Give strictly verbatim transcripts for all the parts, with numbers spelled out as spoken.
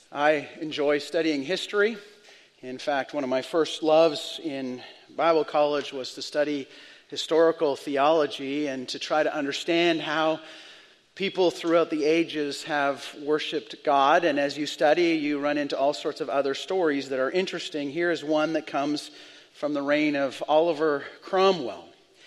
I enjoy studying history. In fact, one of my first loves in Bible college was to study historical theology and to try to understand how people throughout the ages have worshiped God. And as you study, you run into all sorts of other stories that are interesting. Here is one that comes from the reign of Oliver Cromwell.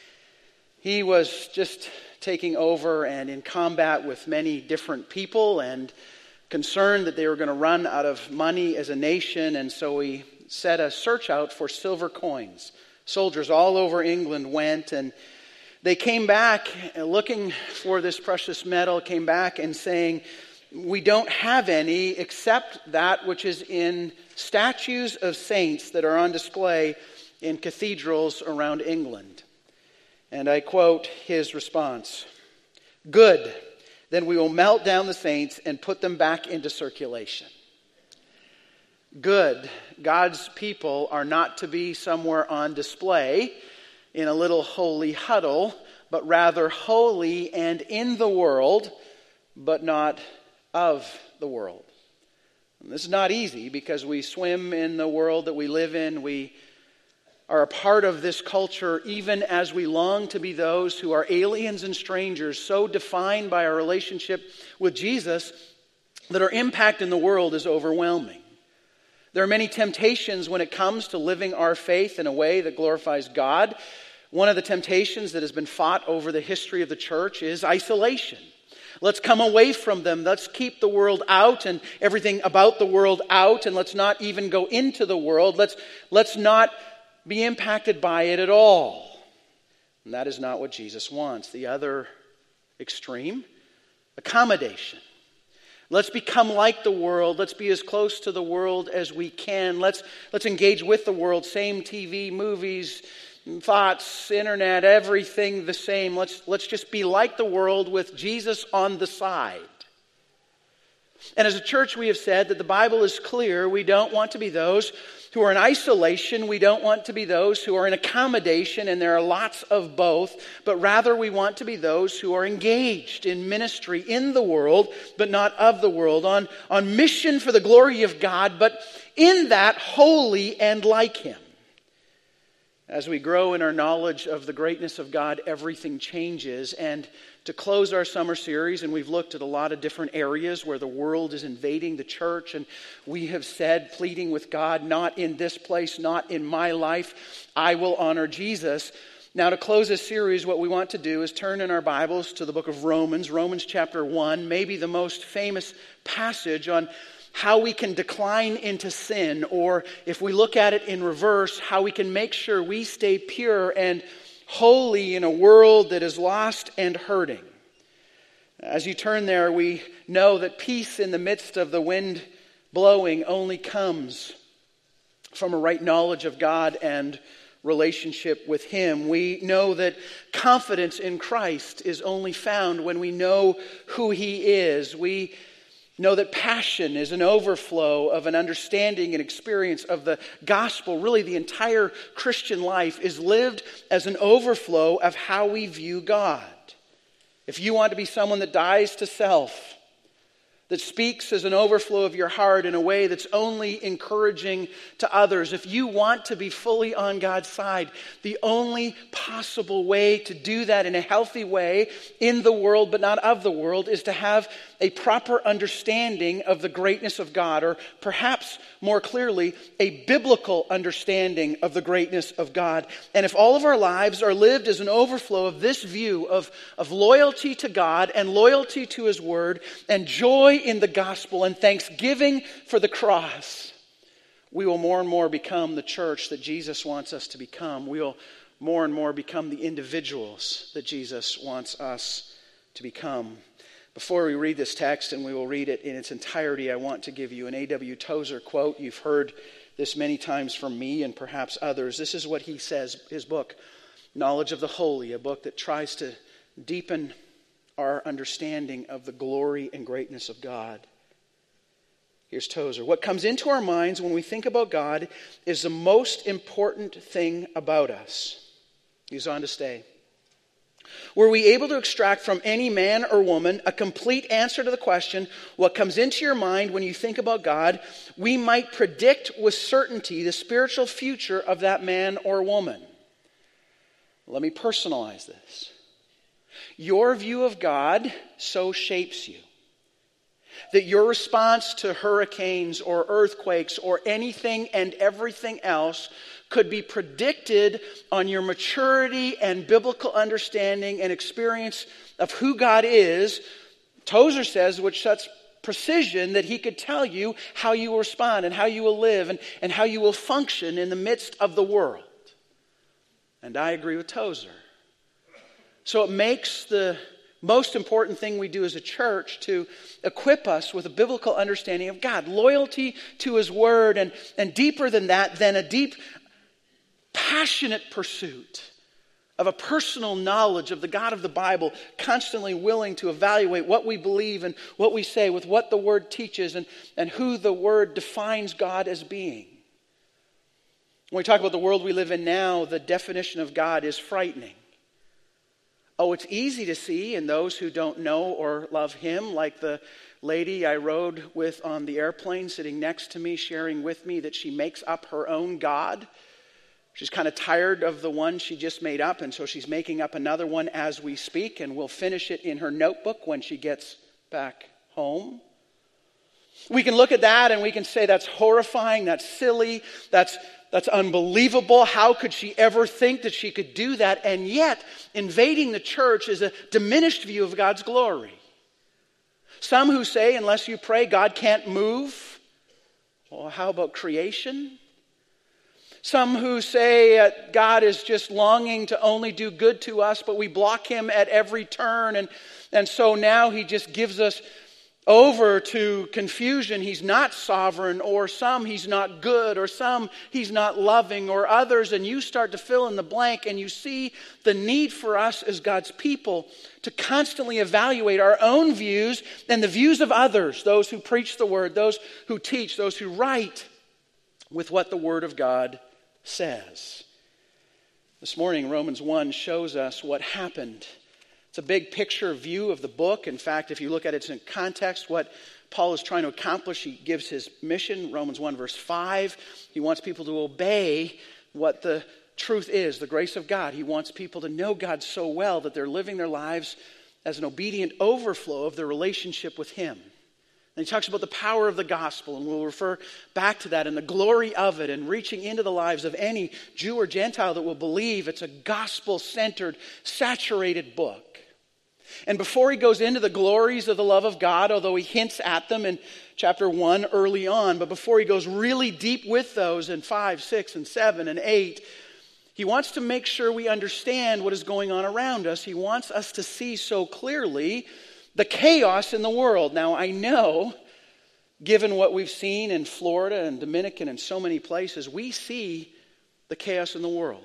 He was just taking over and in combat with many different people and concerned that they were going to run out of money as a nation, and so he set a search out for silver coins. Soldiers all over England went, and they came back looking for this precious metal, came back and saying, "We don't have any except that which is in statues of saints that are on display in cathedrals around England." And I quote his response, "Good. Then we will melt down the saints and put them back into circulation." Good. God's people are not to be somewhere on display in a little holy huddle, but rather holy and in the world, but not of the world. And this is not easy because we swim in the world that we live in. We are a part of this culture even as we long to be those who are aliens and strangers, so defined by our relationship with Jesus that our impact in the world is overwhelming. There are many temptations when it comes to living our faith in a way that glorifies God. One of the temptations that has been fought over the history of the church is isolation. Let's come away from them. Let's keep the world out and everything about the world out, and let's not even go into the world. Let's, let's not be impacted by it at all. And that is not what Jesus wants. The other extreme, accommodation. Let's become like the world. Let's be as close to the world as we can. Let's, let's engage with the world. Same T V, movies, thoughts, internet, everything the same. Let's, let's just be like the world with Jesus on the side. And as a church, we have said that the Bible is clear. We don't want to be those who are in isolation. We don't want to be those who are in accommodation, and there are lots of both. But rather, we want to be those who are engaged in ministry in the world, but not of the world, on, on mission for the glory of God, but in that holy and like Him. As we grow in our knowledge of the greatness of God, everything changes. And to close our summer series, and we've looked at a lot of different areas where the world is invading the church, and we have said, pleading with God, not in this place, not in my life, I will honor Jesus. Now, to close this series, what we want to do is turn in our Bibles to the book of Romans, Romans chapter one, maybe the most famous passage on how we can decline into sin, or if we look at it in reverse, how we can make sure we stay pure and holy in a world that is lost and hurting. As you turn there, we know that peace in the midst of the wind blowing only comes from a right knowledge of God and relationship with Him. We know that confidence in Christ is only found when we know who He is. We know that passion is an overflow of an understanding and experience of the gospel. Really, the entire Christian life is lived as an overflow of how we view God. If you want to be someone that dies to self, that speaks as an overflow of your heart in a way that's only encouraging to others, if you want to be fully on God's side, the only possible way to do that in a healthy way in the world but not of the world is to have a proper understanding of the greatness of God, or perhaps more clearly, a biblical understanding of the greatness of God. And if all of our lives are lived as an overflow of this view of, of loyalty to God and loyalty to His Word and joy in the gospel and thanksgiving for the cross, we will more and more become the church that Jesus wants us to become. We will more and more become the individuals that Jesus wants us to become. Before we read this text, and we will read it in its entirety, I want to give you an A W Tozer quote. You've heard this many times from me and perhaps others. This is what he says, his book, Knowledge of the Holy, a book that tries to deepen our understanding of the glory and greatness of God. Here's Tozer. What comes into our minds when we think about God is the most important thing about us. He's on to say, Were we able to extract from any man or woman a complete answer to the question, what comes into your mind when you think about God, we might predict with certainty the spiritual future of that man or woman. Let me personalize this. Your view of God so shapes you that your response to hurricanes or earthquakes or anything and everything else could be predicted on your maturity and biblical understanding and experience of who God is. Tozer says with such precision that he could tell you how you will respond and how you will live and, and how you will function in the midst of the world. And I agree with Tozer. So it makes the most important thing we do as a church to equip us with a biblical understanding of God, loyalty to His Word, and, and deeper than that, then a deep, passionate pursuit of a personal knowledge of the God of the Bible, constantly willing to evaluate what we believe and what we say with what the Word teaches and, and who the Word defines God as being. When we talk about the world we live in now, the definition of God is frightening. Oh, it's easy to see in those who don't know or love Him, like the lady I rode with on the airplane sitting next to me, sharing with me that she makes up her own God. She's kind of tired of the one she just made up, and so she's making up another one as we speak, and will finish it in her notebook when she gets back home. We can look at that and we can say that's horrifying, that's silly, that's That's unbelievable. How could she ever think that she could do that? And yet, invading the church is a diminished view of God's glory. Some who say, unless you pray, God can't move. Well, how about creation? Some who say uh, God is just longing to only do good to us, but we block Him at every turn. And, and so now He just gives us over to confusion. He's not sovereign, or some He's not good, or some He's not loving, or others, and you start to fill in the blank, and you see the need for us as God's people to constantly evaluate our own views and the views of others, those who preach the Word, those who teach, those who write, with what the Word of God says. This morning, Romans one shows us what happened. It's a big picture view of the book. In fact, if you look at it in context, what Paul is trying to accomplish, he gives his mission, Romans one verse five. He wants people to obey what the truth is, the grace of God. He wants people to know God so well that they're living their lives as an obedient overflow of their relationship with Him. And he talks about the power of the gospel, and we'll refer back to that and the glory of it, and reaching into the lives of any Jew or Gentile that will believe. It's a gospel-centered, saturated book. And before he goes into the glories of the love of God, although he hints at them in chapter one early on, but before he goes really deep with those in five, six, and seven, and eight, he wants to make sure we understand what is going on around us. He wants us to see so clearly the chaos in the world. Now, I know, given what we've seen in Florida and Dominican and so many places, we see the chaos in the world.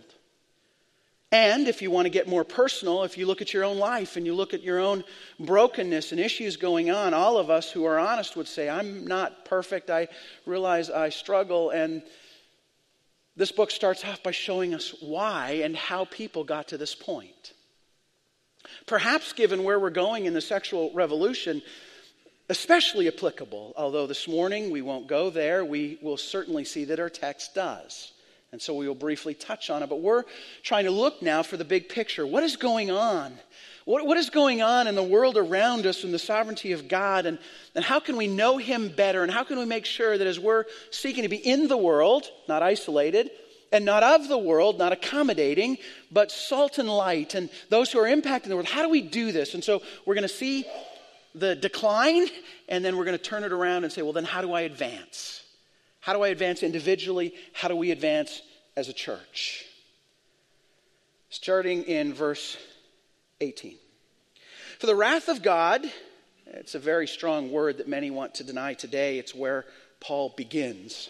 And if you want to get more personal, if you look at your own life and you look at your own brokenness and issues going on, all of us who are honest would say, I'm not perfect. I realize I struggle. And this book starts off by showing us why and how people got to this point. Perhaps given where we're going in the sexual revolution, especially applicable. Although this morning we won't go there, we will certainly see that our text does. And so we will briefly touch on it. But we're trying to look now for the big picture. What is going on? What, what is going on in the world around us in the sovereignty of God? And, and how can we know Him better? And how can we make sure that as we're seeking to be in the world, not isolated, and not of the world, not accommodating, but salt and light, and those who are impacting the world, how do we do this? And so we're going to see the decline, and then we're going to turn it around and say, well, then how do I advance? How do I advance individually? How do we advance as a church? Starting in verse eighteen. For the wrath of God, it's a very strong word that many want to deny today. It's where Paul begins.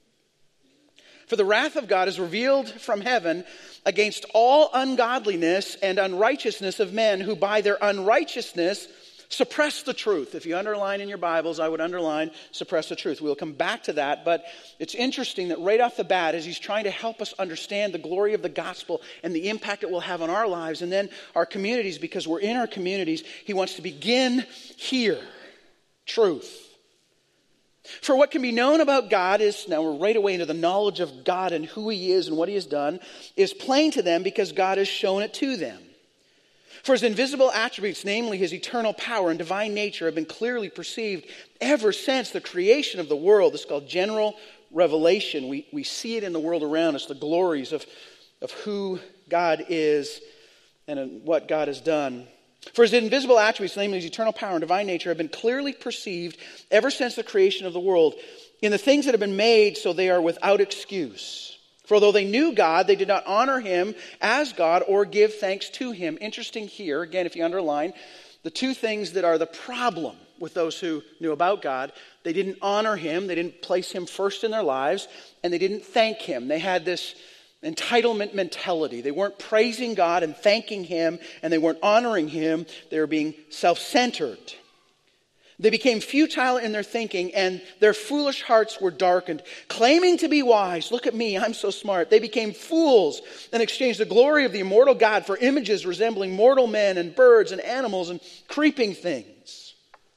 For the wrath of God is revealed from heaven against all ungodliness and unrighteousness of men who by their unrighteousness Suppress the truth. If you underline in your Bibles, I would underline suppress the truth. We'll come back to that, but it's interesting that right off the bat, as he's trying to help us understand the glory of the gospel and the impact it will have on our lives and then our communities, because we're in our communities, he wants to begin here. Truth. For what can be known about God is, now we're right away into the knowledge of God and who he is and what he has done, is plain to them because God has shown it to them. For his invisible attributes, namely his eternal power and divine nature, have been clearly perceived ever since the creation of the world. This is called general revelation. We, we see it in the world around us, the glories of, of who God is and what God has done. For his invisible attributes, namely his eternal power and divine nature, have been clearly perceived ever since the creation of the world in the things that have been made, so they are without excuse. For although they knew God, they did not honor him as God or give thanks to him. Interesting here, again, if you underline, the two things that are the problem with those who knew about God. They didn't honor him, they didn't place him first in their lives, and they didn't thank him. They had this entitlement mentality. They weren't praising God and thanking him, and they weren't honoring him. They were being self-centered. They became futile in their thinking, and their foolish hearts were darkened. Claiming to be wise, look at me, I'm so smart. They became fools and exchanged the glory of the immortal God for images resembling mortal men and birds and animals and creeping things.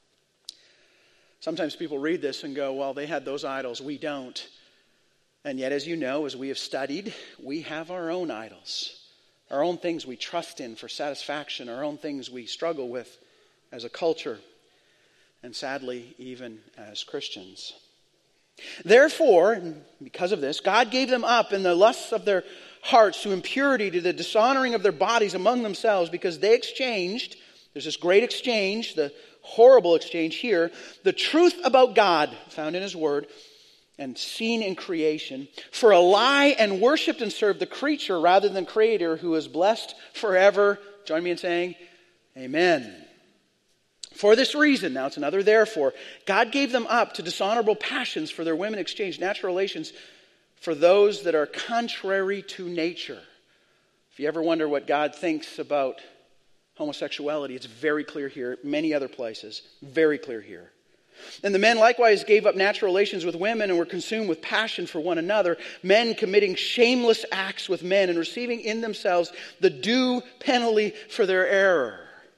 Sometimes people read this and go, well, they had those idols, we don't. And yet, as you know, as we have studied, we have our own idols. Our own things we trust in for satisfaction, our own things we struggle with as a culture. And sadly, even as Christians. Therefore, because of this, God gave them up in the lusts of their hearts to impurity, to the dishonoring of their bodies among themselves, because they exchanged, there's this great exchange, the horrible exchange here, the truth about God, found in his word, and seen in creation, for a lie, and worshipped and served the creature rather than Creator, who is blessed forever. Join me in saying, Amen. For this reason, now it's another therefore, God gave them up to dishonorable passions, for their women exchanged natural relations for those that are contrary to nature. If you ever wonder what God thinks about homosexuality, it's very clear here. Many other places, very clear here. And the men likewise gave up natural relations with women and were consumed with passion for one another, men committing shameless acts with men and receiving in themselves the due penalty for their error.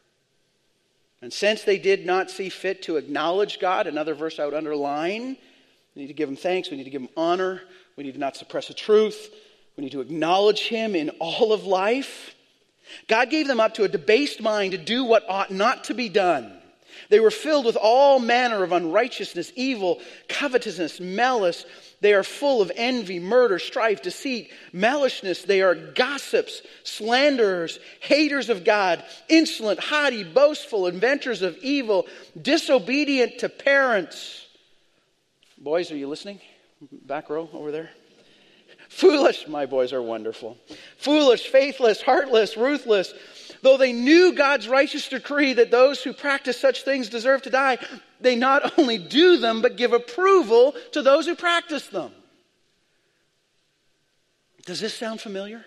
And since they did not see fit to acknowledge God, another verse I would underline, we need to give him thanks, we need to give him honor, we need to not suppress the truth, we need to acknowledge him in all of life. God gave them up to a debased mind to do what ought not to be done. They were filled with all manner of unrighteousness, evil, covetousness, malice. They are full of envy, murder, strife, deceit, maliciousness. They are gossips, slanderers, haters of God, insolent, haughty, boastful, inventors of evil, disobedient to parents. Boys, are you listening? Back row over there. Foolish, my boys are wonderful. Foolish, faithless, heartless, ruthless. Though they knew God's righteous decree that those who practice such things deserve to die, they not only do them, but give approval to those who practice them. Does this sound familiar?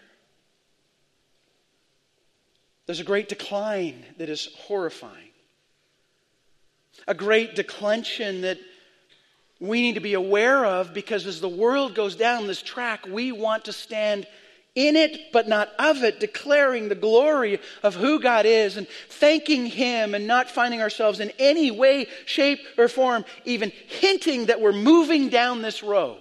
There's a great decline that is horrifying. A great declension that we need to be aware of, because as the world goes down this track, we want to stand in it, but not of it, declaring the glory of who God is and thanking him, and not finding ourselves in any way, shape, or form even hinting that we're moving down this road.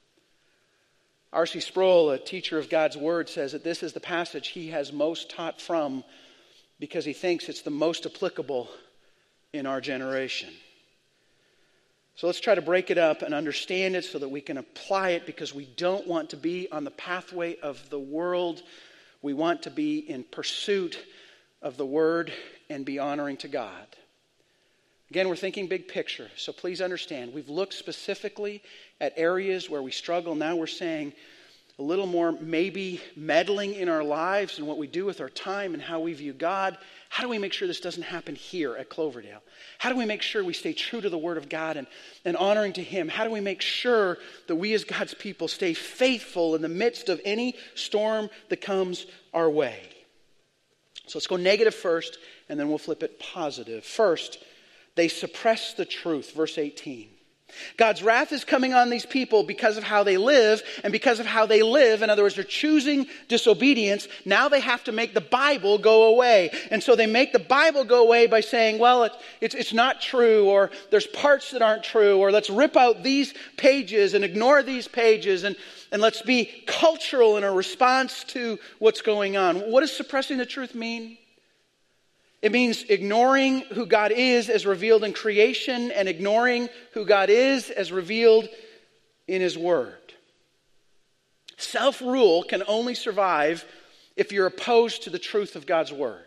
R C Sproul, a teacher of God's Word, says that this is the passage he has most taught from because he thinks it's the most applicable in our generation. So let's try to break it up and understand it so that we can apply it, because we don't want to be on the pathway of the world. We want to be in pursuit of the Word and be honoring to God. Again, we're thinking big picture, so please understand. We've looked specifically at areas where we struggle. Now we're saying a little more maybe meddling in our lives and what we do with our time and how we view God. How do we make sure this doesn't happen here at Cloverdale? How do we make sure we stay true to the Word of God and, and honoring to him? How do we make sure that we as God's people stay faithful in the midst of any storm that comes our way? So let's go negative first, and then we'll flip it positive. First, they suppress the truth. Verse eighteen. God's wrath is coming on these people because of how they live, and because of how they live, in other words, they're choosing disobedience. Now they have to make the Bible go away. And so they make the Bible go away by saying, well, it, it's, it's not true, or there's parts that aren't true, or let's rip out these pages and ignore these pages, and, and let's be cultural in our response to what's going on. What does suppressing the truth mean? It means ignoring who God is as revealed in creation and ignoring who God is as revealed in His Word. Self-rule can only survive if you're opposed to the truth of God's Word.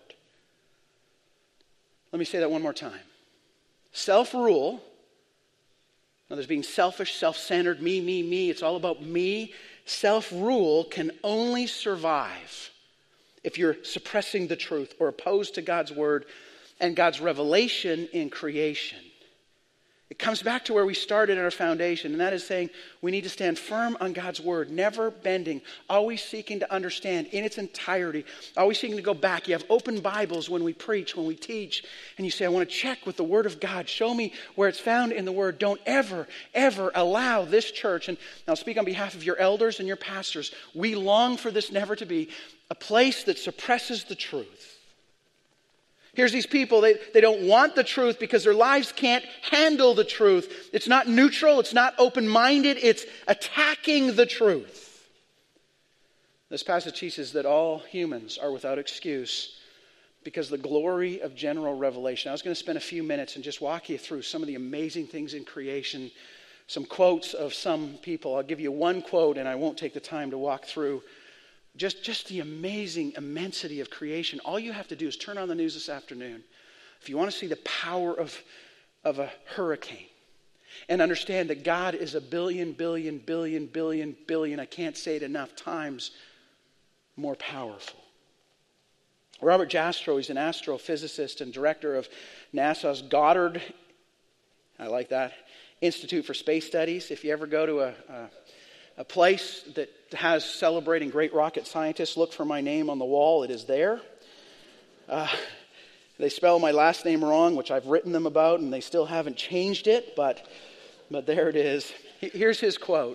Let me say that one more time. Self-rule, now there's being selfish, self-centered, me, me, me, it's all about me. Self-rule can only survive if you're suppressing the truth or opposed to God's word and God's revelation in creation. It comes back to where we started in our foundation, and that is saying we need to stand firm on God's word, never bending, always seeking to understand in its entirety, always seeking to go back. You have open Bibles when we preach, when we teach, and you say, I want to check with the word of God. Show me where it's found in the word. Don't ever, ever allow this church, and I'll speak on behalf of your elders and your pastors, we long for this never to be a place that suppresses the truth. Here's these people, they, they don't want the truth because their lives can't handle the truth. It's not neutral, it's not open-minded, it's attacking the truth. This passage teaches that all humans are without excuse because the glory of general revelation. I was going to spend a few minutes and just walk you through some of the amazing things in creation, some quotes of some people. I'll give you one quote and I won't take the time to walk through Just, just the amazing immensity of creation. All you have to do is turn on the news this afternoon. If you want to see the power of, of a hurricane and understand that God is a billion, billion, billion, billion, billion, I can't say it enough times, more powerful. Robert Jastrow, he's an astrophysicist and director of NASA's Goddard, I like that, Institute for Space Studies. If you ever go to a... a A place that has celebrating great rocket scientists, look for my name on the wall. It is there. Uh, they spell my last name wrong, which I've written them about, and they still haven't changed it, but, but there it is. Here's his quote.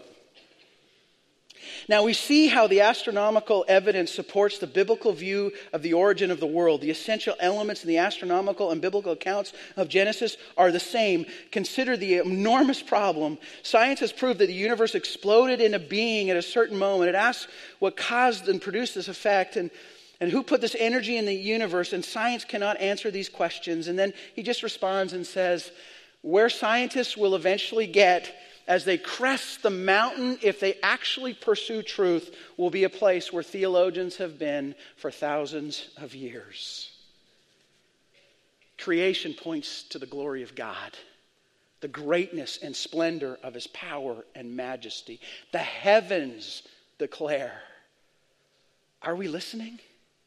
Now we see how the astronomical evidence supports the biblical view of the origin of the world. The essential elements in the astronomical and biblical accounts of Genesis are the same. Consider the enormous problem. Science has proved that the universe exploded into being at a certain moment. It asks what caused and produced this effect, and, and who put this energy in the universe, and science cannot answer these questions. And then he just responds and says, where scientists will eventually get as they crest the mountain, if they actually pursue truth, will be a place where theologians have been for thousands of years. Creation points to the glory of God, the greatness and splendor of His power and majesty. The heavens declare. Are we listening?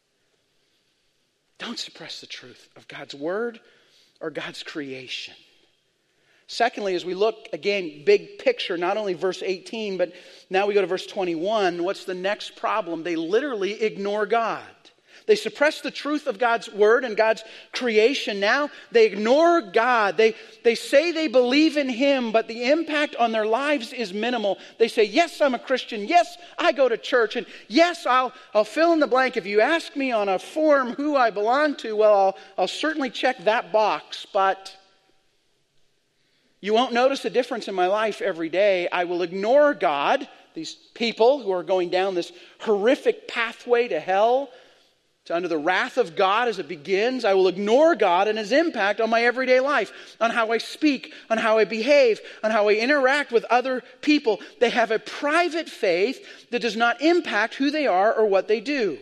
Don't suppress the truth of God's word or God's creation. Secondly, as we look, again, big picture, not only verse eighteen, but now we go to verse twenty-one. What's the next problem? They literally ignore God. They suppress the truth of God's word and God's creation. Now they ignore God. They, they say they believe in Him, but the impact on their lives is minimal. They say, yes, I'm a Christian. Yes, I go to church. And yes, I'll, I'll fill in the blank. If you ask me on a form who I belong to, well, I'll, I'll certainly check that box, but you won't notice a difference in my life every day. I will ignore God, these people who are going down this horrific pathway to hell, to under the wrath of God as it begins. I will ignore God and His impact on my everyday life, on how I speak, on how I behave, on how I interact with other people. They have a private faith that does not impact who they are or what they do.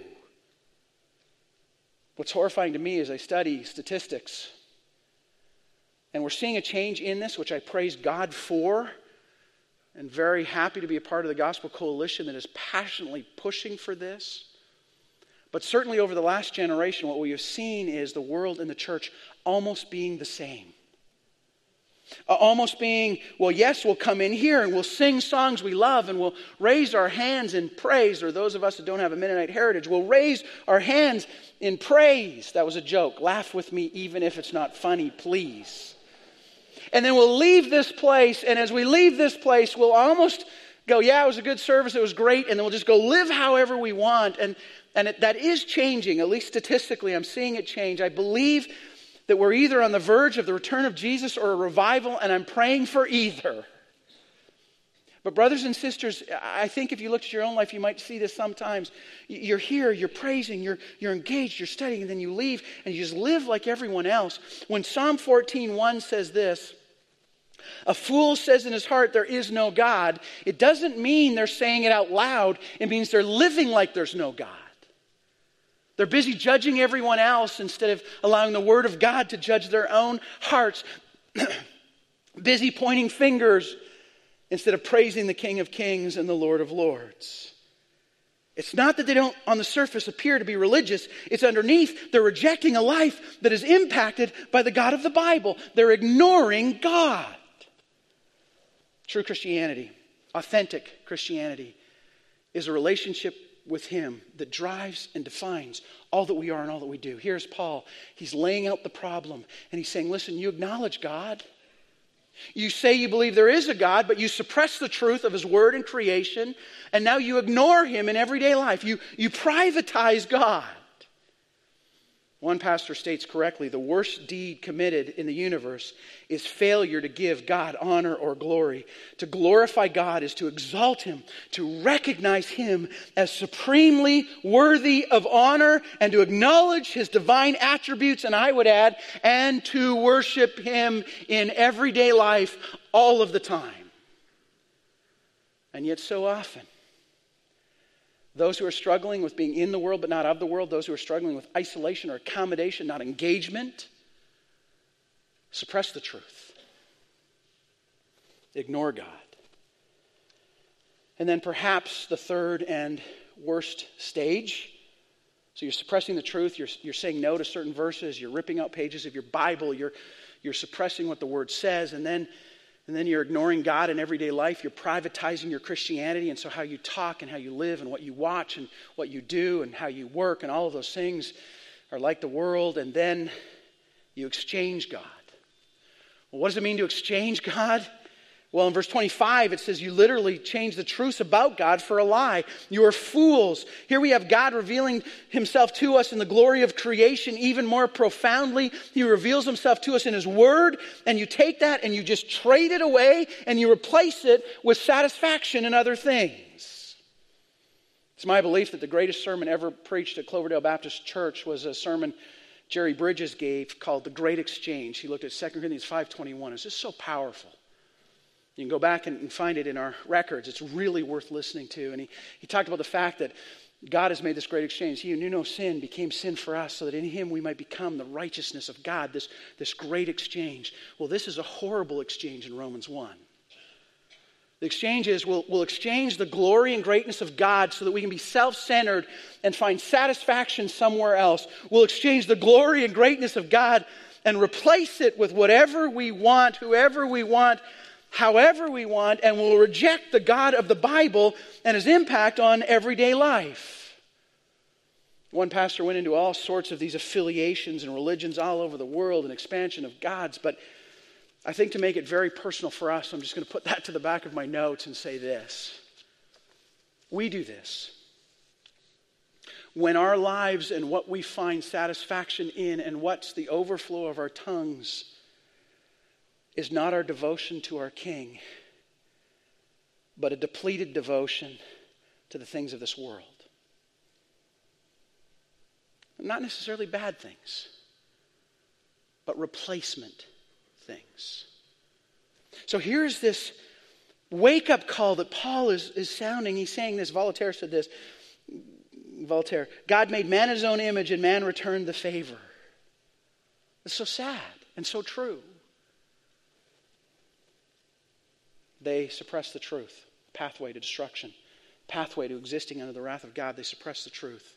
What's horrifying to me as I study statistics, and we're seeing a change in this, which I praise God for, and very happy to be a part of the Gospel Coalition that is passionately pushing for this. But certainly over the last generation, what we have seen is the world and the church almost being the same. Uh, almost being, well, yes, we'll come in here and we'll sing songs we love and we'll raise our hands in praise. Or those of us that don't have a Mennonite heritage, we'll raise our hands in praise. That was a joke. Laugh with me even if it's not funny, please. And then we'll leave this place, and as we leave this place, we'll almost go, yeah, it was a good service, it was great, and then we'll just go live however we want. And, and it, that is changing, at least statistically, I'm seeing it change. I believe that we're either on the verge of the return of Jesus or a revival, and I'm praying for either. But brothers and sisters, I think if you looked at your own life, you might see this sometimes. You're here, you're praising, you're, you're engaged, you're studying, and then you leave, and you just live like everyone else. When Psalm fourteen one says this, a fool says in his heart, there is no God, it doesn't mean they're saying it out loud. It means they're living like there's no God. They're busy judging everyone else instead of allowing the Word of God to judge their own hearts. Busy pointing fingers instead of praising the King of Kings and the Lord of Lords. It's not that they don't, on the surface, appear to be religious. It's underneath, they're rejecting a life that is impacted by the God of the Bible. They're ignoring God. True Christianity, authentic Christianity, is a relationship with Him that drives and defines all that we are and all that we do. Here's Paul. He's laying out the problem, and he's saying, listen, you acknowledge God. You say you believe there is a God, but you suppress the truth of His Word and creation, and now you ignore Him in everyday life. You, you privatize God. One pastor states correctly, the worst deed committed in the universe is failure to give God honor or glory. To glorify God is to exalt Him, to recognize Him as supremely worthy of honor, and to acknowledge His divine attributes, and I would add, and to worship Him in everyday life all of the time. And yet so often, those who are struggling with being in the world but not of the world, those who are struggling with isolation or accommodation, not engagement, suppress the truth. Ignore God. And then perhaps the third and worst stage. So you're suppressing the truth, you're, you're saying no to certain verses, you're ripping out pages of your Bible, you're, you're suppressing what the Word says, and then And then you're ignoring God in everyday life. You're privatizing your Christianity. And so how you talk and how you live and what you watch and what you do and how you work and all of those things are like the world. And then you exchange God. Well, what does it mean to exchange God? Well, in verse twenty-five, it says you literally change the truth about God for a lie. You are fools. Here we have God revealing Himself to us in the glory of creation even more profoundly. He reveals Himself to us in His Word, and you take that and you just trade it away and you replace it with satisfaction in other things. It's my belief that the greatest sermon ever preached at Cloverdale Baptist Church was a sermon Jerry Bridges gave called The Great Exchange. He looked at Second Corinthians five twenty-one. It's just so powerful. You can go back and find it in our records. It's really worth listening to. And he, he talked about the fact that God has made this great exchange. He who knew no sin became sin for us so that in Him we might become the righteousness of God, this, this great exchange. Well, this is a horrible exchange in Romans one. The exchange is we'll, we'll exchange the glory and greatness of God so that we can be self-centered and find satisfaction somewhere else. We'll exchange the glory and greatness of God and replace it with whatever we want, whoever we want, however we want, and we'll reject the God of the Bible and His impact on everyday life. One pastor went into all sorts of these affiliations and religions all over the world and expansion of gods, but I think to make it very personal for us, I'm just going to put that to the back of my notes and say this. We do this. When our lives and what we find satisfaction in and what's the overflow of our tongues is not our devotion to our King, but a depleted devotion to the things of this world. Not necessarily bad things, but replacement things. So here's this wake-up call that Paul is, is sounding. He's saying this. Voltaire said this. Voltaire, God made man in His own image and man returned the favor. It's so sad and so true. They suppress the truth. Pathway to destruction. Pathway to existing under the wrath of God. They suppress the truth.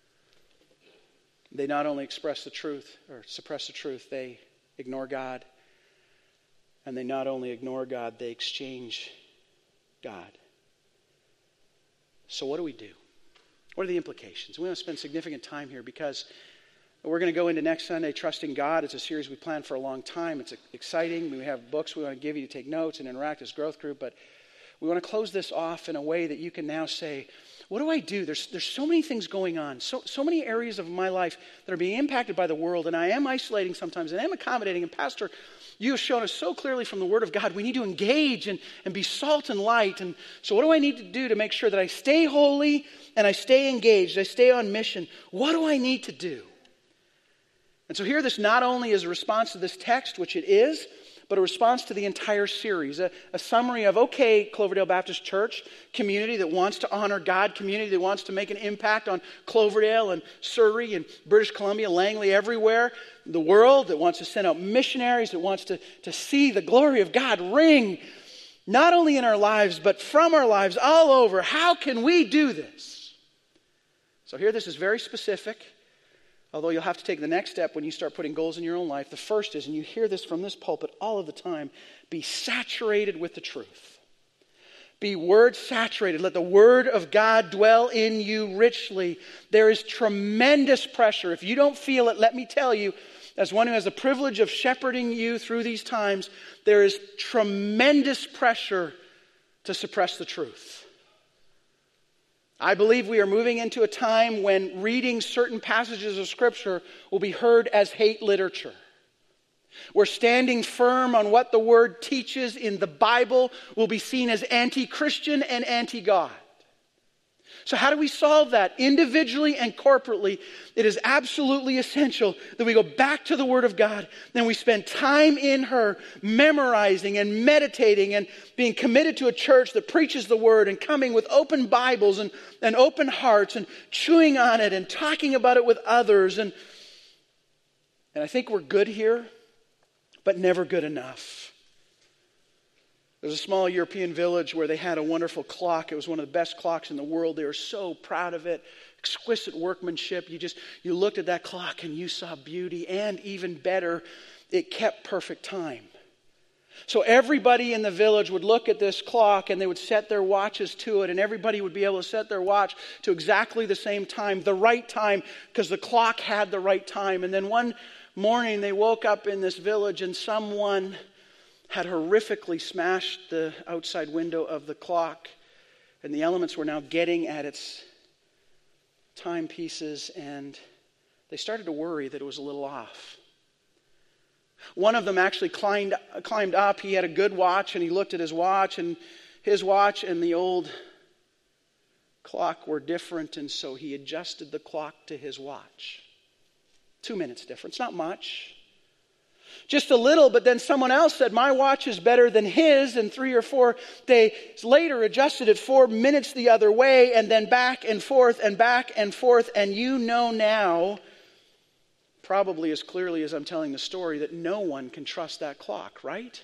They not only express the truth or suppress the truth, they ignore God. And they not only ignore God, they exchange God. So what do we do? What are the implications? We want to spend significant time here because we're going to go into next Sunday, Trusting God. It's a series we planned for a long time. It's exciting. We have books we want to give you to take notes and interact as growth group. But we want to close this off in a way that you can now say, what do I do? There's, there's so many things going on. So, so many areas of my life that are being impacted by the world. And I am isolating sometimes. And I am accommodating. And Pastor, you have shown us so clearly from the Word of God, we need to engage and, and be salt and light. And so what do I need to do to make sure that I stay holy and I stay engaged, I stay on mission? What do I need to do? And so here this not only is a response to this text, which it is, but a response to the entire series. A, a summary of, okay, Cloverdale Baptist Church, community that wants to honor God, community that wants to make an impact on Cloverdale and Surrey and British Columbia, Langley, everywhere. The world that wants to send out missionaries, that wants to, to see the glory of God ring, not only in our lives, but from our lives all over. How can we do this? So here this is very specific. Although you'll have to take the next step when you start putting goals in your own life. The first is, and you hear this from this pulpit all of the time, be saturated with the truth. Be word saturated. Let the word of God dwell in you richly. There is tremendous pressure. If you don't feel it, let me tell you, as one who has the privilege of shepherding you through these times, there is tremendous pressure to suppress the truth. I believe we are moving into a time when reading certain passages of Scripture will be heard as hate literature. Where standing firm on what the Word teaches in the Bible will be seen as anti-Christian and anti-God. So how do we solve that? Individually and corporately, it is absolutely essential that we go back to the Word of God and we spend time in her memorizing and meditating and being committed to a church that preaches the Word and coming with open Bibles and, and open hearts and chewing on it and talking about it with others. And, and I think we're good here, but never good enough. There's a small European village where they had a wonderful clock. It was one of the best clocks in the world. They were so proud of it. Exquisite workmanship. You just, you looked at that clock and you saw beauty. And even better, it kept perfect time. So everybody in the village would look at this clock and they would set their watches to it. And everybody would be able to set their watch to exactly the same time, the right time, because the clock had the right time. And then one morning they woke up in this village and someone had horrifically smashed the outside window of the clock, and the elements were now getting at its timepieces, and they started to worry that it was a little off. One of them actually climbed, climbed up. He had a good watch, and he looked at his watch, and his watch and the old clock were different, and so he adjusted the clock to his watch. Two minutes difference, not much. Just a little, but then someone else said, my watch is better than his, and three or four days later adjusted it four minutes the other way, and then back and forth and back and forth, and you know now, probably as clearly as I'm telling the story, that no one can trust that clock, right?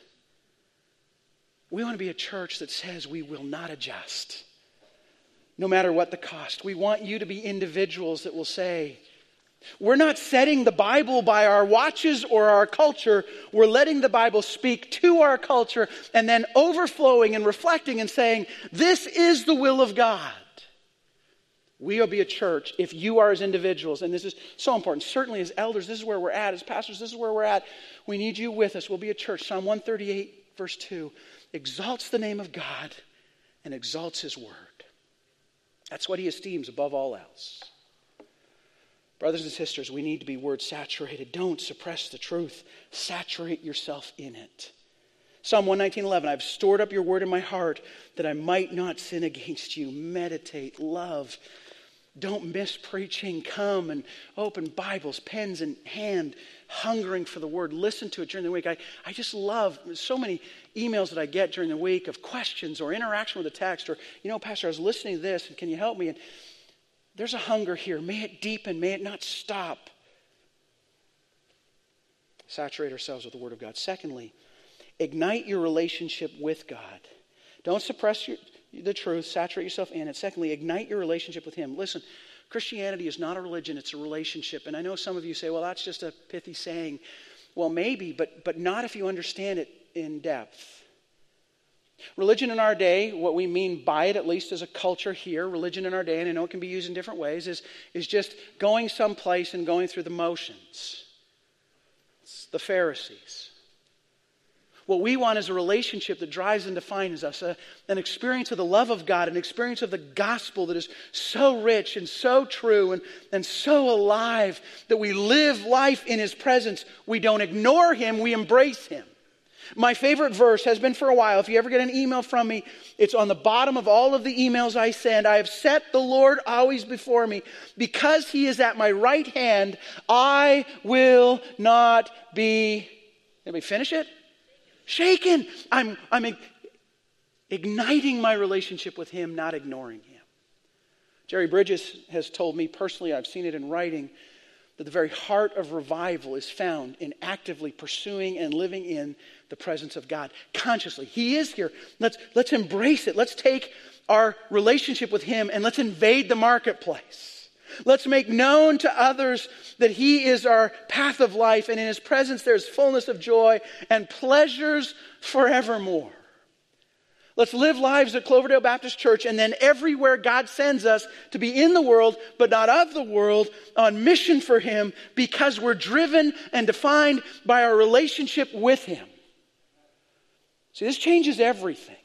We want to be a church that says we will not adjust, no matter what the cost. We want you to be individuals that will say, we're not setting the Bible by our watches or our culture. We're letting the Bible speak to our culture and then overflowing and reflecting and saying, this is the will of God. We will be a church if you are as individuals, and this is so important, certainly as elders, this is where we're at, as pastors, this is where we're at. We need you with us. We'll be a church. Psalm one thirty-eight, verse two, exalts the name of God and exalts His word. That's what He esteems above all else. Brothers and sisters, we need to be word saturated. Don't suppress the truth. Saturate yourself in it. Psalm one nineteen, eleven, I've stored up your word in my heart that I might not sin against you. Meditate, love. Don't miss preaching. Come and open Bibles, pens in hand, hungering for the word. Listen to it during the week. I, I just love so many emails that I get during the week of questions or interaction with the text or, you know, Pastor, I was listening to this and can you help me? And there's a hunger here. May it deepen. May it not stop. Saturate ourselves with the Word of God. Secondly, ignite your relationship with God. Don't suppress your, the truth. Saturate yourself in it. Secondly, ignite your relationship with Him. Listen, Christianity is not a religion. It's a relationship. And I know some of you say, well, that's just a pithy saying. Well, maybe, but, but not if you understand it in depth. Religion in our day, what we mean by it, at least as a culture here, religion in our day, and I know it can be used in different ways, is, is just going someplace and going through the motions. It's the Pharisees. What we want is a relationship that drives and defines us, a, an experience of the love of God, an experience of the gospel that is so rich and so true and, and so alive that we live life in His presence. We don't ignore Him, we embrace Him. My favorite verse has been for a while. If you ever get an email from me, it's on the bottom of all of the emails I send. I have set the Lord always before me. Because He is at my right hand, I will not be... Let me finish it. Shaken. I'm, I'm igniting my relationship with Him, not ignoring Him. Jerry Bridges has told me personally, I've seen it in writing, that the very heart of revival is found in actively pursuing and living in the presence of God consciously. He is here. Let's, let's embrace it. Let's take our relationship with Him and let's invade the marketplace. Let's make known to others that He is our path of life, and in His presence there's fullness of joy and pleasures forevermore. Let's live lives at Cloverdale Baptist Church, and then everywhere God sends us to be in the world, but not of the world, on mission for Him, because we're driven and defined by our relationship with Him. See, this changes everything.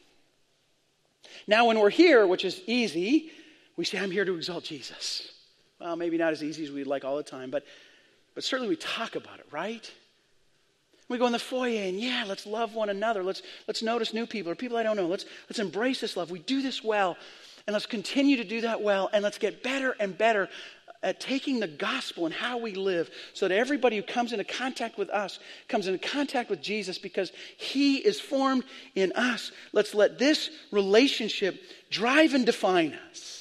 Now, when we're here, which is easy, we say, I'm here to exalt Jesus. Well, maybe not as easy as we'd like all the time, but, but certainly we talk about it, right? We go in the foyer and yeah, let's love one another. Let's, let's notice new people or people I don't know. Let's, let's embrace this love. We do this well, and let's continue to do that well, and let's get better and better at taking the gospel and how we live so that everybody who comes into contact with us comes into contact with Jesus because He is formed in us. Let's let this relationship drive and define us.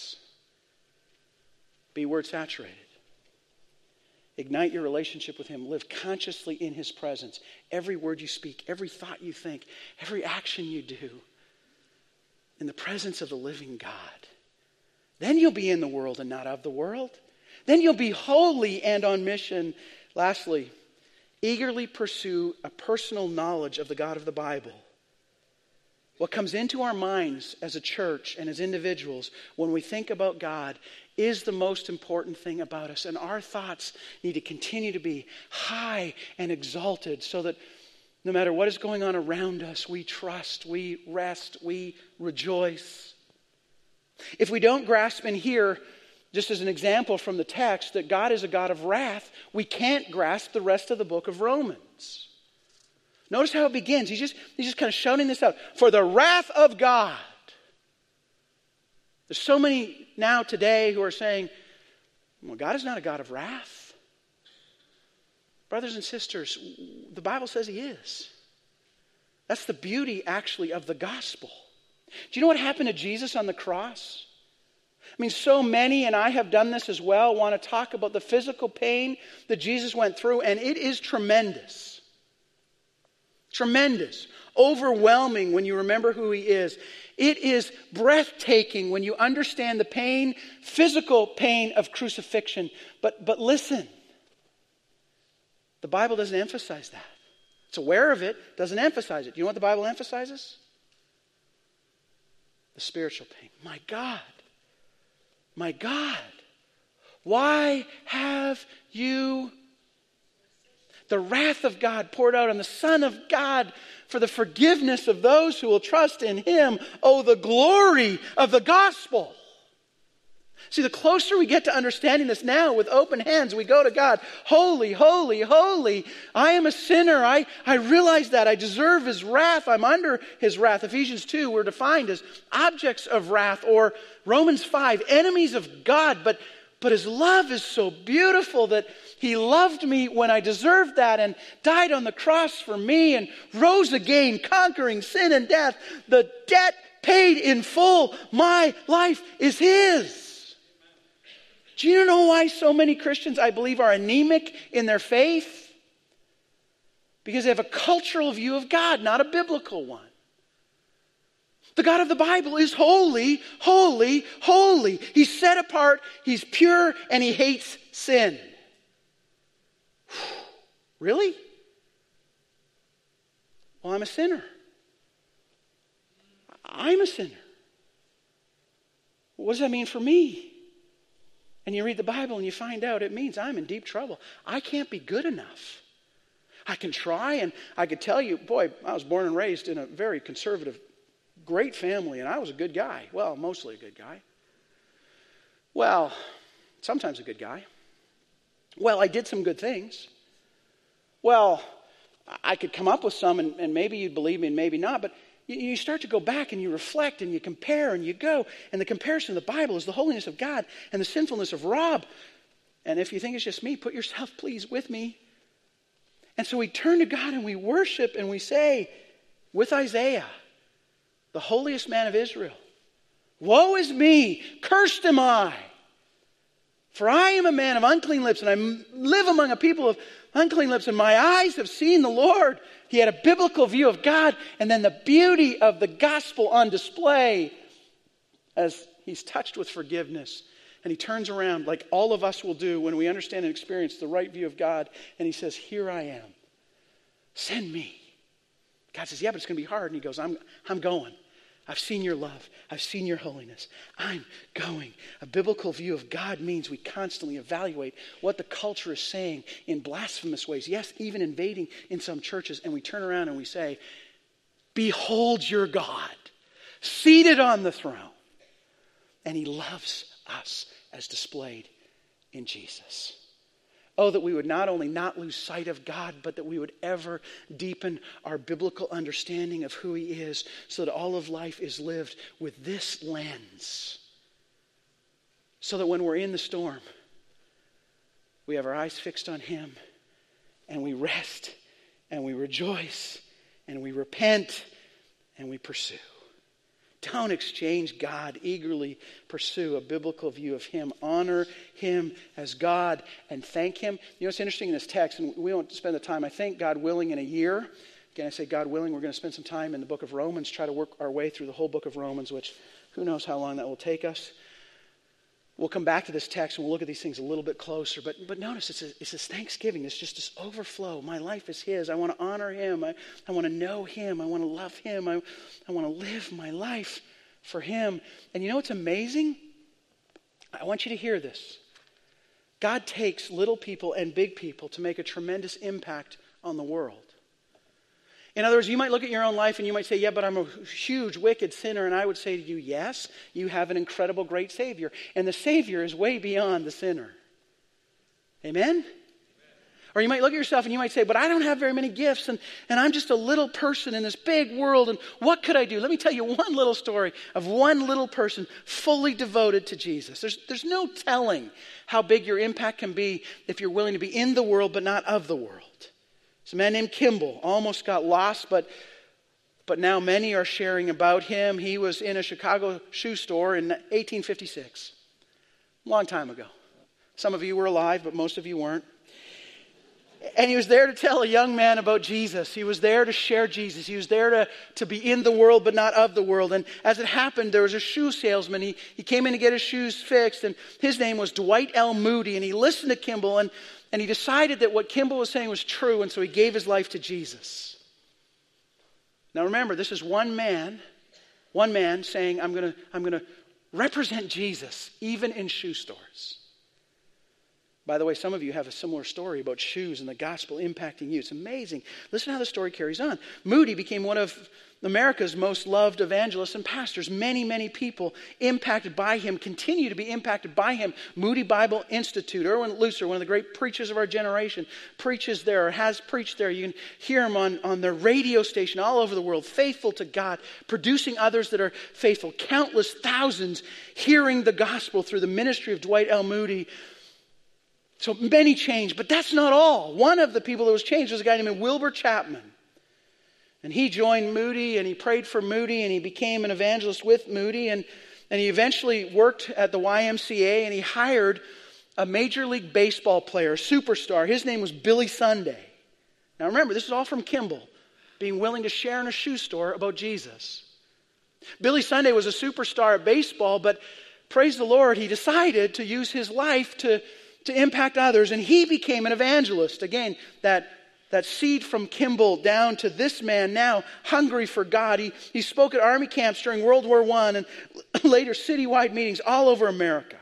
Be word saturated. Ignite your relationship with Him. Live consciously in His presence. Every word you speak, every thought you think, every action you do, in the presence of the living God. Then you'll be in the world and not of the world. Then you'll be holy and on mission. Lastly, eagerly pursue a personal knowledge of the God of the Bible. What comes into our minds as a church and as individuals when we think about God is the most important thing about us. And our thoughts need to continue to be high and exalted so that no matter what is going on around us, we trust, we rest, we rejoice. If we don't grasp and hear, just as an example from the text, that God is a God of wrath, we can't grasp the rest of the book of Romans. Notice how it begins. He's just, he's just kind of shouting this out. For the wrath of God. There's so many now today who are saying, well, God is not a God of wrath. Brothers and sisters, the Bible says He is. That's the beauty, actually, of the gospel. Do you know what happened to Jesus on the cross? I mean, so many, and I have done this as well, want to talk about the physical pain that Jesus went through, and it is tremendous. Tremendous. Overwhelming when you remember who He is. It is breathtaking when you understand the pain, physical pain of crucifixion. But, but listen, the Bible doesn't emphasize that. It's aware of it, doesn't emphasize it. Do you know what the Bible emphasizes? The spiritual pain. My God, my God, why have you the wrath of God poured out on the Son of God for the forgiveness of those who will trust in Him? Oh, the glory of the gospel. See, the closer we get to understanding this now, with open hands, we go to God. Holy, holy, holy. I am a sinner. I, I realize that. I deserve His wrath. I'm under His wrath. Ephesians two, we're defined as objects of wrath, or Romans five, enemies of God. But, but His love is so beautiful that He loved me when I deserved that and died on the cross for me and rose again, conquering sin and death. The debt paid in full. My life is His. Do you know why so many Christians, I believe, are anemic in their faith? Because they have a cultural view of God, not a biblical one. The God of the Bible is holy, holy, holy. He's set apart, He's pure, and He hates sin. Really? Well, I'm a sinner. I'm a sinner. What does that mean for me? And you read the Bible and you find out it means I'm in deep trouble. I can't be good enough. I can try, and I could tell you, boy, I was born and raised in a very conservative, great family, and I was a good guy. Well, mostly a good guy. Well, sometimes a good guy. Well, I did some good things. Well, I could come up with some, and, and maybe you'd believe me and maybe not, but you, you start to go back and you reflect and you compare and you go, and the comparison of the Bible is the holiness of God and the sinfulness of Rob. And if you think it's just me, put yourself, please, with me. And so we turn to God and we worship and we say, with Isaiah, the holiest man of Israel, woe is me, cursed am I. For I am a man of unclean lips, and I live among a people of unclean lips, and my eyes have seen the Lord. He had a biblical view of God, and then the beauty of the gospel on display as he's touched with forgiveness. And he turns around like all of us will do when we understand and experience the right view of God, and he says, here I am. Send me. God says, yeah, but it's going to be hard. And he goes, I'm, I'm going. I've seen your love. I've seen your holiness. I'm going. A biblical view of God means we constantly evaluate what the culture is saying in blasphemous ways. Yes, even invading in some churches. And we turn around and we say, behold your God, seated on the throne. And he loves us as displayed in Jesus. Oh, that we would not only not lose sight of God, but that we would ever deepen our biblical understanding of who he is, so that all of life is lived with this lens. So that when we're in the storm, we have our eyes fixed on him, and we rest, and we rejoice, and we repent, and we pursue. Don't exchange God. Eagerly pursue a biblical view of him. Honor him as God and thank him. You know, it's interesting in this text, and we won't spend the time, I think, God willing, in a year. Again, I say God willing, we're going to spend some time in the book of Romans, try to work our way through the whole book of Romans, which who knows how long that will take us. We'll come back to this text and we'll look at these things a little bit closer. But but notice it's, a, it's this thanksgiving. It's just this overflow. My life is his. I want to honor him. I, I want to know him. I want to love him. I, I want to live my life for him. And you know what's amazing? I want you to hear this. God takes little people and big people to make a tremendous impact on the world. In other words, you might look at your own life and you might say, yeah, but I'm a huge, wicked sinner. And I would say to you, yes, you have an incredible, great Savior. And the Savior is way beyond the sinner. Amen? Amen. Or you might look at yourself and you might say, but I don't have very many gifts. And, and I'm just a little person in this big world. And what could I do? Let me tell you one little story of one little person fully devoted to Jesus. There's, there's no telling how big your impact can be if you're willing to be in the world but not of the world. It's a man named Kimball. Almost got lost, but but now many are sharing about him. He was in a Chicago shoe store in eighteen fifty-six. A long time ago. Some of you were alive, but most of you weren't. And he was there to tell a young man about Jesus. He was there to share Jesus. He was there to, to be in the world, but not of the world. And as it happened, there was a shoe salesman. He, he came in to get his shoes fixed, and his name was Dwight L. Moody. And he listened to Kimball, and And he decided that what Kimball was saying was true, and so he gave his life to Jesus. Now remember, this is one man, one man saying, I'm going to I'm going to represent Jesus, even in shoe stores. By the way, some of you have a similar story about shoes and the gospel impacting you. It's amazing. Listen how the story carries on. Moody became one of America's most loved evangelists and pastors. Many, many people impacted by him, continue to be impacted by him. Moody Bible Institute, Erwin Lutzer, one of the great preachers of our generation, preaches there or has preached there. You can hear him on, on their radio station all over the world, faithful to God, producing others that are faithful. Countless thousands hearing the gospel through the ministry of Dwight L. Moody. So many changed, but that's not all. One of the people that was changed was a guy named Wilbur Chapman. And he joined Moody, and he prayed for Moody, and he became an evangelist with Moody. And, and he eventually worked at the Y M C A, and he hired a Major League Baseball player, a superstar. His name was Billy Sunday. Now remember, this is all from Kimball, being willing to share in a shoe store about Jesus. Billy Sunday was a superstar at baseball, but praise the Lord, he decided to use his life to, to impact others, and he became an evangelist. Again, that that seed from Kimball down to this man now hungry for God. He, he spoke at army camps during World War One and later citywide meetings all over America.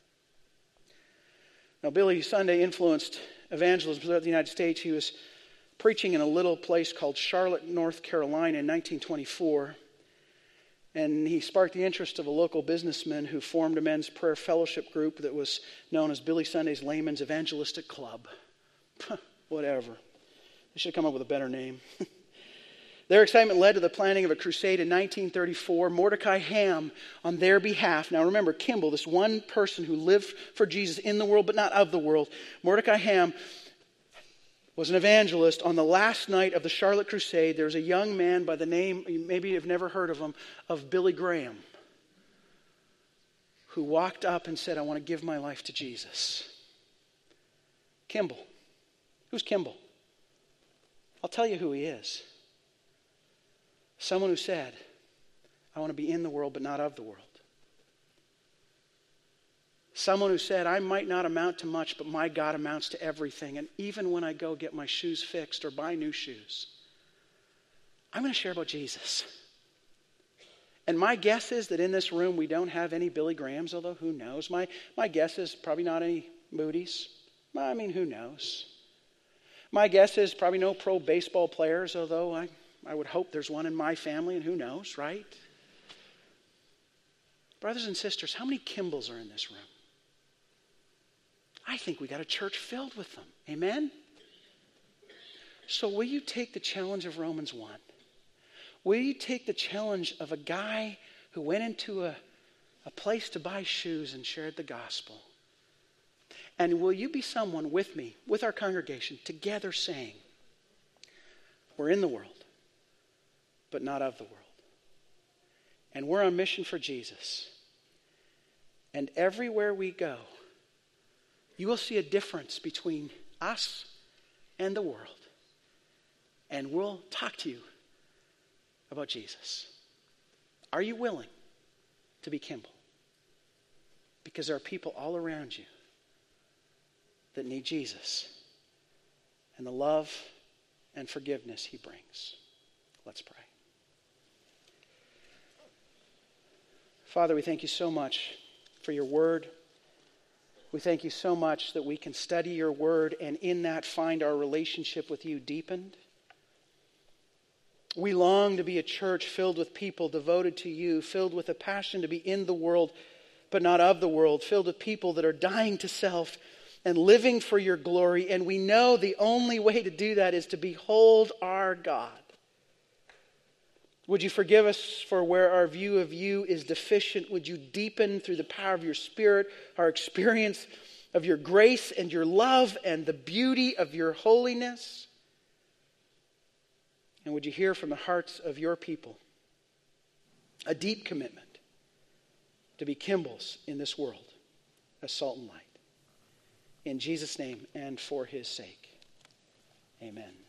Now, Billy Sunday influenced evangelism throughout the United States. He was preaching in a little place called Charlotte, North Carolina in nineteen twenty-four. And he sparked the interest of a local businessman who formed a men's prayer fellowship group that was known as Billy Sunday's Layman's Evangelistic Club. Whatever. They should have come up with a better name. Their excitement led to the planning of a crusade in nineteen thirty-four. Mordecai Ham, on their behalf. Now remember, Kimball, this one person who lived for Jesus in the world but not of the world. Mordecai Ham was an evangelist. On the last night of the Charlotte Crusade, there was a young man by the name, maybe you've never heard of him, of Billy Graham, who walked up and said, I want to give my life to Jesus. Kimball. Who's Kimball? I'll tell you who he is. Someone who said, I want to be in the world but not of the world. Someone who said, I might not amount to much, but my God amounts to everything. And even when I go get my shoes fixed or buy new shoes, I'm going to share about Jesus. And my guess is that in this room we don't have any Billy Grahams, although who knows? My, my guess is probably not any Moody's. I mean, who knows? My guess is probably no pro baseball players, although I, I would hope there's one in my family, and who knows, right? Brothers and sisters, how many Kimballs are in this room? I think we got a church filled with them. Amen? So will you take the challenge of Romans one? Will you take the challenge of a guy who went into a, a place to buy shoes and shared the gospel? And will you be someone with me, with our congregation, together saying, we're in the world, but not of the world. And we're on mission for Jesus. And everywhere we go, you will see a difference between us and the world. And we'll talk to you about Jesus. Are you willing to be Kimball? Because there are people all around you that need Jesus and the love and forgiveness he brings. Let's pray. Father, we thank you so much for your word. We thank you so much that we can study your word and in that find our relationship with you deepened. We long to be a church filled with people devoted to you, filled with a passion to be in the world but not of the world, filled with people that are dying to self and living for your glory. And we know the only way to do that is to behold our God. Would you forgive us for where our view of you is deficient? Would you deepen through the power of your Spirit our experience of your grace and your love and the beauty of your holiness? And would you hear from the hearts of your people a deep commitment to be Kimballs in this world as salt and light? In Jesus' name and for his sake. Amen.